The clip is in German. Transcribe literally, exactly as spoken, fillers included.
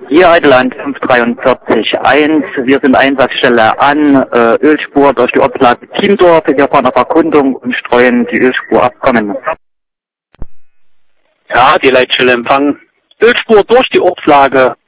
Hier Heideland fünf drei vier eins, wir sind Einsatzstelle an, äh, Ölspur durch die Ortslage Chiemdorf, wir fahren auf Erkundung und streuen die Ölspur ab. Kommen. Ja, die Leitstelle empfangen. Ölspur durch die Ortslage